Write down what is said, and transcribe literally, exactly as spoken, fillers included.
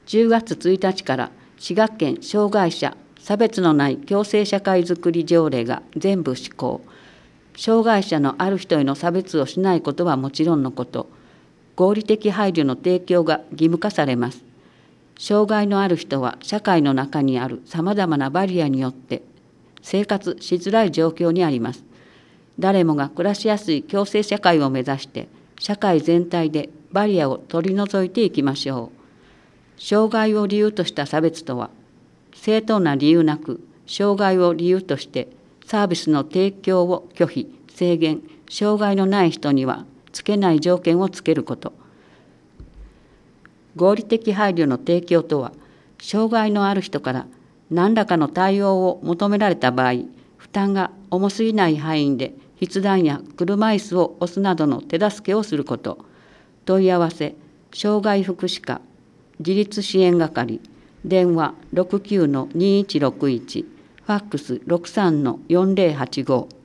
じゅうがつついたちから滋賀県障害者差別のない共生社会づくり条例が全部施行。障害者のある人への差別をしないことはもちろんのこと、合理的配慮の提供が義務化されます。障害のある人は社会の中にあるさまざまなバリアによって生活しづらい状況にあります。誰もが暮らしやすい共生社会を目指して社会全体でバリアを取り除いていきましょう。障害を理由とした差別とは、正当な理由なく障害を理由としてサービスの提供を拒否、制限、障害のない人にはつけない条件をつけること。合理的配慮の提供とは、障害のある人から何らかの対応を求められた場合、負担が重すぎない範囲で筆談や車椅子を押すなどの手助けをすること。問い合わせ、障害福祉課、自立支援係、電話 ろくきゅうのにいちろくいち、ファックス ろくさんのよんぜろはちご。